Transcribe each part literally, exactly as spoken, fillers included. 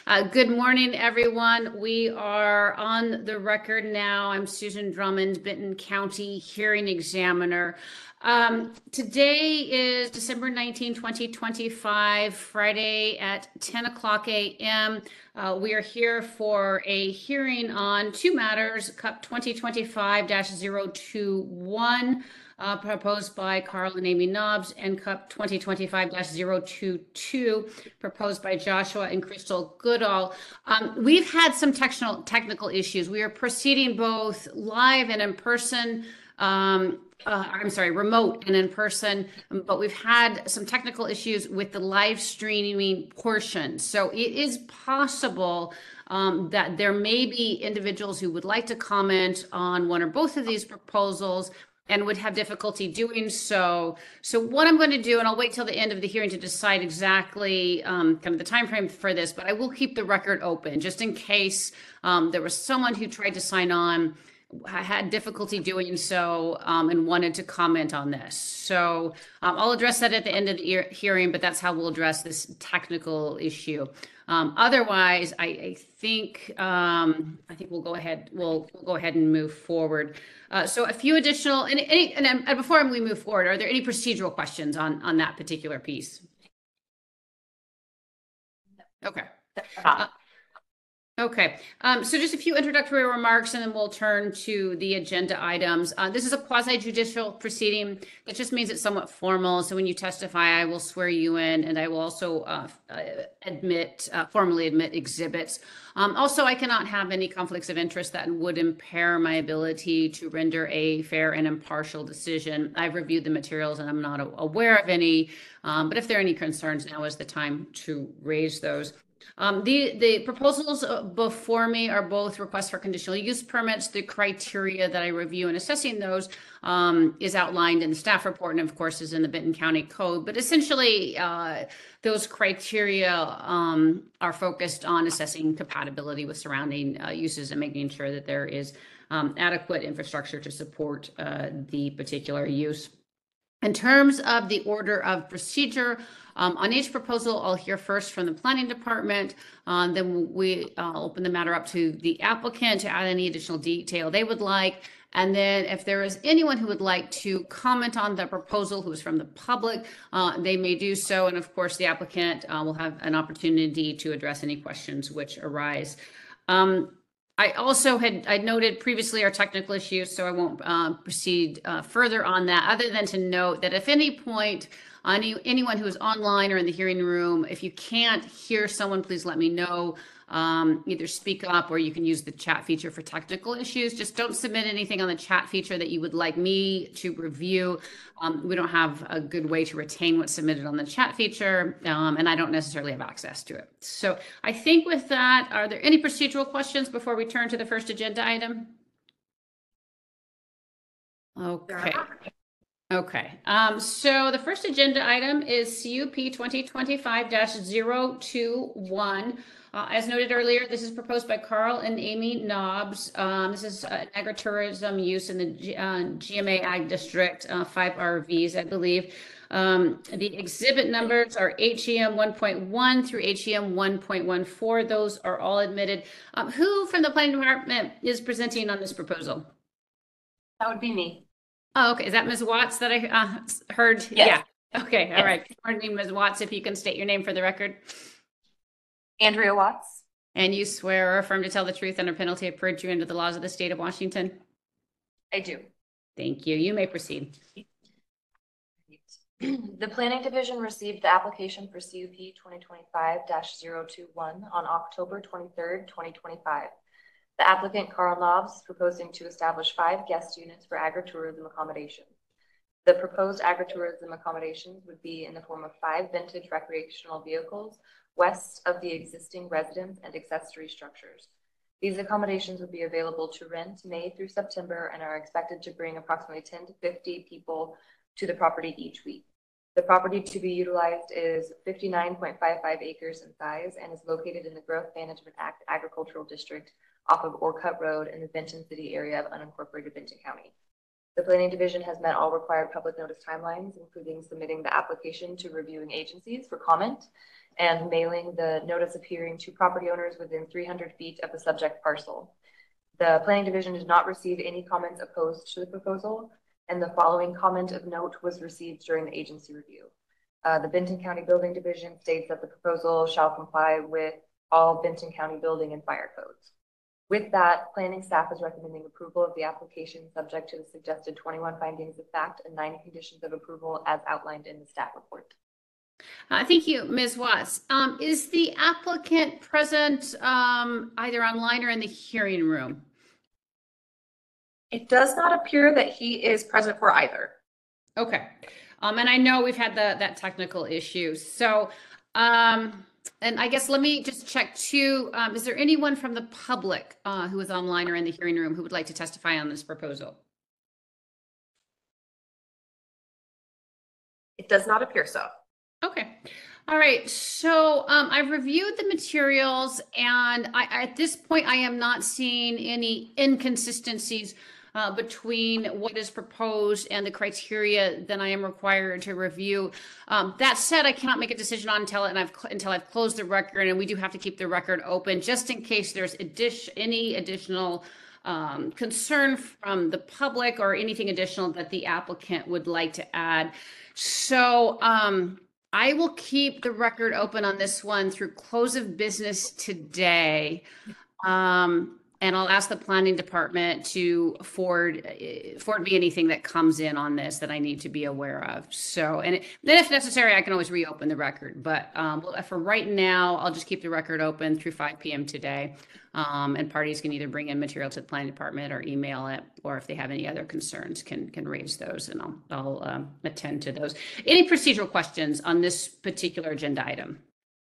Uh, good morning, everyone. We are on the record now. I'm Susan Drummond, Benton County Hearing Examiner. Um, today is December nineteenth, twenty twenty-five, Friday at ten o'clock a m Uh, we are here for a hearing on two matters, Cup twenty twenty-five dash zero two one. Uh, proposed by Carl and Amy Nobbs, and Cup twenty twenty-five dash zero two two, proposed by Joshua and Crystal Goodall. Um, we've had some technical technical issues. We are proceeding both live and in person. Um, uh, I'm sorry, remote and in person, but we've had some technical issues with the live streaming portion. So it is possible um, that there may be individuals who would like to comment on one or both of these proposals and would have difficulty doing so. So what I'm going to do, and I'll wait till the end of the hearing to decide exactly um, kind of the time frame for this, but I will keep the record open just in case um, there was someone who tried to sign on, had difficulty doing so, um, and wanted to comment on this. So um, I'll address that at the end of the hearing, but that's how we'll address this technical issue. Um, otherwise, I, I think um, I think we'll go ahead. We'll, we'll go ahead and move forward. Uh, so a few additional and, any, and, and before we move forward, are there any procedural questions on on that particular piece? Okay. Uh, Okay, um, so just a few introductory remarks and then we'll turn to the agenda items. Uh, this is a quasi-judicial proceeding. That just means it's somewhat formal. So when you testify, I will swear you in and I will also uh, uh, admit, uh, formally admit exhibits. Um, also, I cannot have any conflicts of interest that would impair my ability to render a fair and impartial decision. I've reviewed the materials and I'm not aware of any, um, but if there are any concerns, now is the time to raise those. Um, the, the proposals before me are both requests for conditional use permits. The criteria that I review in assessing those um, is outlined in the staff report and of course is in the Benton County Code. But essentially, uh, those criteria um, are focused on assessing compatibility with surrounding uh, uses and making sure that there is um, adequate infrastructure to support uh, the particular use. In terms of the order of procedure, um, on each proposal, I'll hear first from the planning department. Um, then we uh, open the matter up to the applicant to add any additional detail they would like. And then if there is anyone who would like to comment on the proposal who is from the public, uh, they may do so. And of course, the applicant uh, will have an opportunity to address any questions which arise. Um, I also had I noted previously our technical issues, so I won't uh, proceed uh, further on that, other than to note that if any point any, anyone who is online or in the hearing room, if you can't hear someone, please let me know. Um, either speak up or you can use the chat feature for technical issues. Just don't submit anything on the chat feature that you would like me to review. Um, we don't have a good way to retain what's submitted on the chat feature, um, and I don't necessarily have access to it. So I think with that, are there any procedural questions before we turn to the first agenda item? Okay. Okay, um, so the first agenda item is C U P twenty twenty-five dash zero two one. Uh, as noted earlier, this is proposed by Carl and Amy Nobbs. Um, this is uh, agritourism use in the G, uh, G M A Ag District, uh, five R Vs, I believe. Um, the exhibit numbers are H E M one point one through H E M one point one four. Those are all admitted. Um, who from the planning department is presenting on this proposal? That would be me. Oh, okay. Is that Miz Watts that I uh, heard? Yes. Yeah. Okay. All yes. right. Good morning, Miz Watts. If you can state your name for the record. Andrea Watts. And you swear or affirm to tell the truth under penalty of perjury under the laws of the state of Washington? I do. Thank you. You may proceed. The Planning Division received the application for C U P twenty twenty-five dash zero two one on October twenty-third, twenty twenty-five. The applicant, Carl Nobbs, is proposing to establish five guest units for agritourism accommodation. The proposed agritourism accommodations would be in the form of five vintage recreational vehicles west of the existing residence and accessory structures. These accommodations would be available to rent May through September and are expected to bring approximately ten to fifty people to the property each week. The property to be utilized is fifty-nine point five five acres in size and is located in the Growth Management Act Agricultural District off of Orcutt Road in the Benton City area of unincorporated Benton County. The Planning Division has met all required public notice timelines, including submitting the application to reviewing agencies for comment and mailing the notice of hearing to property owners within three hundred feet of the subject parcel. The Planning Division did not receive any comments opposed to the proposal, and the following comment of note was received during the agency review. Uh, the Benton County Building Division states that the proposal shall comply with all Benton County building and fire codes. With that, planning staff is recommending approval of the application subject to the suggested twenty-one findings of fact and nine conditions of approval as outlined in the staff report. Uh, thank you, Miz Watts. Um, is the applicant present um, either online or in the hearing room? It does not appear that he is present for either. Okay. Um, and I know we've had the, that technical issue. So, um, and I guess let me just check too. Um, is there anyone from the public uh, who is online or in the hearing room who would like to testify on this proposal? It does not appear so. Okay. All right. So um, I've reviewed the materials, and I, at this point, I am not seeing any inconsistencies uh, between what is proposed and the criteria that I am required to review. Um, that said, I cannot make a decision on until and I've until I've closed the record, and we do have to keep the record open just in case there's addition, any additional um, concern from the public or anything additional that the applicant would like to add. So um, I will keep the record open on this one through close of business today. Um, and I'll ask the planning department to forward, uh, forward me anything that comes in on this that I need to be aware of. So, and it, then if necessary, I can always reopen the record. But um, for right now, I'll just keep the record open through five p m today. Um, and parties can either bring in material to the planning department or email it, or if they have any other concerns, can can raise those, and I'll, I'll um, attend to those. Any procedural questions on this particular agenda item?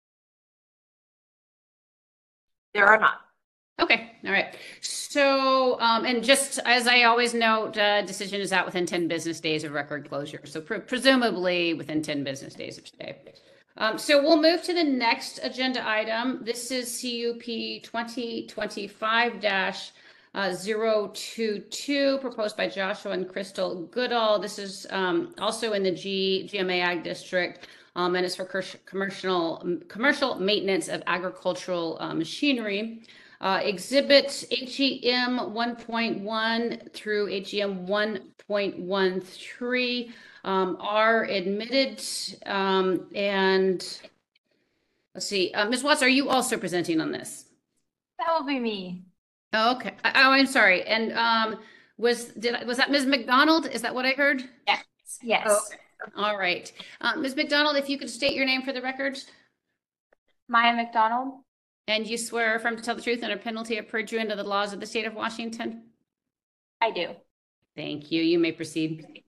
There are not. Okay, all right. So, um, and just as I always note, uh, decision is out within ten business days of record closure. So pre presumably within ten business days of today. Um, so we'll move to the next agenda item. This is C U P twenty twenty-five dash zero two two, proposed by Joshua and Crystal Goodall. This is um, also in the G, G M A Ag District, um, and it's for commercial, commercial maintenance of agricultural uh, machinery. Uh, exhibits H E M one point one through H E M one point one three um, are admitted. Um, and let's see, uh, Miz Watts, are you also presenting on this? That will be me. Oh, okay. Oh, I'm sorry. And um, was did I, was that Miz McDonald? Is that what I heard? Yes. Yes. Oh, okay. All right. Uh, Miz McDonald, if you could state your name for the record. Maya McDonald. And you swear affirm to tell the truth under penalty of perjury under the laws of the state of Washington? I do. Thank you. You may proceed.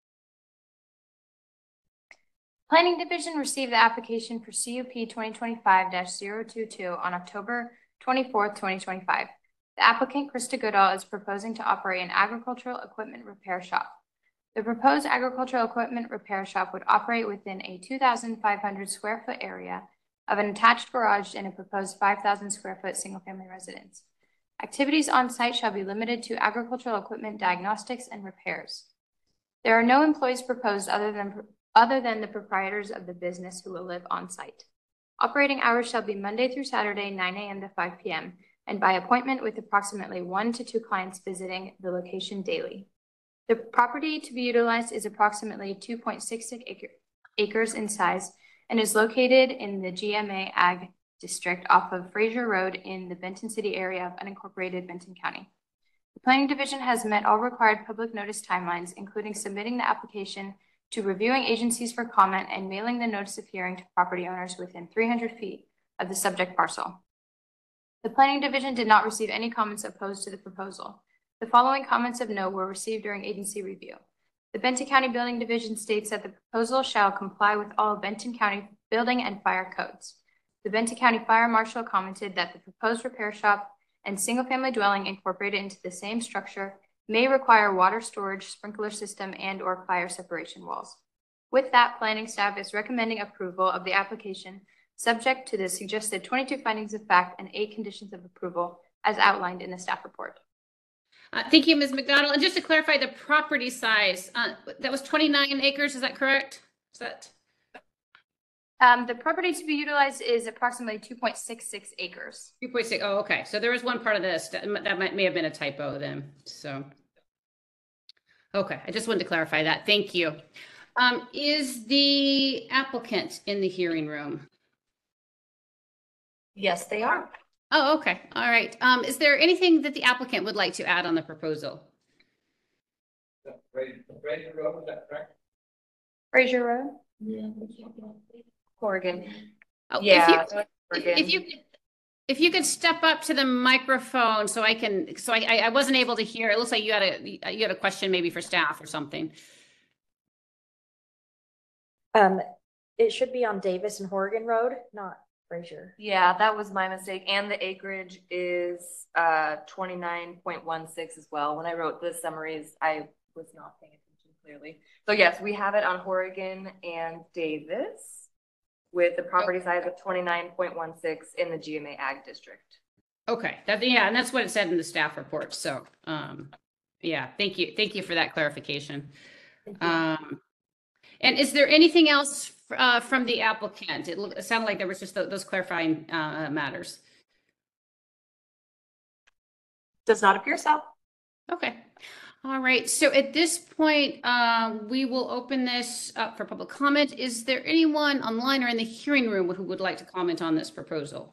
Planning Division received the application for C U P twenty twenty-five dash zero two two on October twenty-fourth, twenty twenty-five. The applicant, Krista Goodall, is proposing to operate an agricultural equipment repair shop. The proposed agricultural equipment repair shop would operate within a two thousand five hundred square foot area of an attached garage in a proposed five thousand square foot single-family residence. Activities on site shall be limited to agricultural equipment diagnostics and repairs. There are no employees proposed other than, other than the proprietors of the business who will live on site. Operating hours shall be Monday through Saturday, nine a m to five p m, and by appointment with approximately one to two clients visiting the location daily. The property to be utilized is approximately two point six six acre, acres in size and is located in the G M A Ag District off of Fraser Road in the Benton City area of unincorporated Benton County. The Planning Division has met all required public notice timelines, including submitting the application to reviewing agencies for comment and mailing the notice of hearing to property owners within three hundred feet of the subject parcel. The Planning Division did not receive any comments opposed to the proposal. The following comments of note were received during agency review. The Benton County Building Division states that the proposal shall comply with all Benton County building and fire codes. The Benton County Fire Marshal commented that the proposed repair shop and single-family dwelling incorporated into the same structure may require water storage, sprinkler system, and or fire separation walls. With that, planning staff is recommending approval of the application subject to the suggested twenty-two findings of fact and eight conditions of approval as outlined in the staff report. Uh, thank you, Miz McDonald. And just to clarify the property size, uh, that was twenty-nine acres, is that correct? Is that? Um, the property to be utilized is approximately two point six six acres. two point six, oh, okay, so there was one part of this, that, that might, may have been a typo then, so. Okay, I just wanted to clarify that, thank you. Um, is the applicant in the hearing room? Yes, they are. Oh, okay, all right, um, is there anything that the applicant would like to add on the proposal? Fraser Road, is that correct? Fraser Road? Corrigan. Oh, Yeah. If you, if, if you, could- if you could step up to the microphone so I can, so I, I I wasn't able to hear, it looks like you had a, you had a question maybe for staff or something. Um, it should be on Davis and Horgan Road, not Fraser. Yeah, that was my mistake. And the acreage is uh twenty-nine point one six as well. When I wrote the summaries, I was not paying attention clearly. So yes, we have it on Horgan and Davis with the property size of twenty-nine point one six in the G M A Ag District. Okay, that, yeah, and that's what it said in the staff report, so, um, yeah, thank you, thank you for that clarification. Um, and is there anything else, uh, from the applicant? It looked, it sounded like there was just tho- those clarifying, uh, matters. Does not appear so. Okay. All right. So at this point, uh, we will open this up for public comment. Is there anyone online or in the hearing room who would like to comment on this proposal?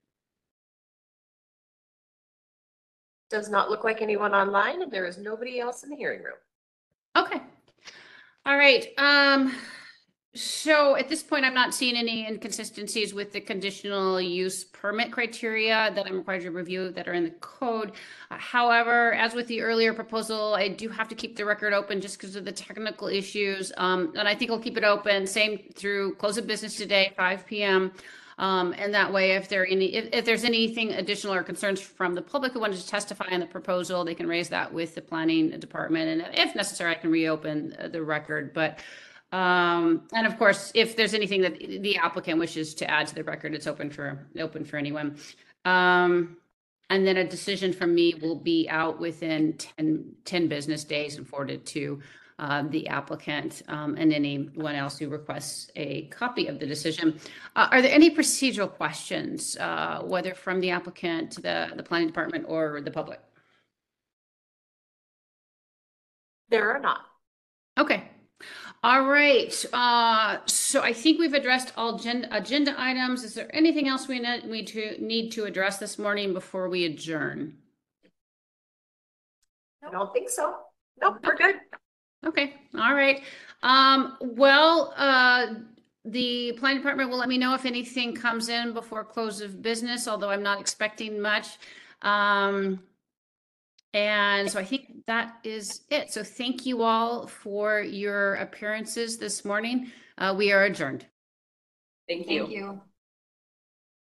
Does not look like anyone online, and there is nobody else in the hearing room. Okay. All right. Um, so at this point, I'm not seeing any inconsistencies with the conditional use permit criteria that I'm required to review that are in the code. Uh, however, as with the earlier proposal, I do have to keep the record open just because of the technical issues. Um, and I think I'll keep it open, same through close of business today, five P M Um, and that way, if there are any, if, if there's anything additional or concerns from the public who wanted to testify on the proposal, they can raise that with the planning department. And if necessary, I can reopen the record. But Um, and of course, if there's anything that the applicant wishes to add to the record, it's open for, open for anyone. Um, and then a decision from me will be out within ten, ten business days and forwarded to uh, the applicant um, and anyone else who requests a copy of the decision. Uh, are there any procedural questions, uh, whether from the applicant, the, the planning department, or the public? There are not. Okay. All right, uh, so I think we've addressed all agenda, agenda items. Is there anything else we need, we to, need to address this morning before we adjourn? I don't think so. Nope, we're good. Okay, all right. Um, well, uh, the planning department will let me know if anything comes in before close of business, although I'm not expecting much. Um, And so I think that is it. So thank you all for your appearances this morning. Uh, we are adjourned. Thank you. Thank you.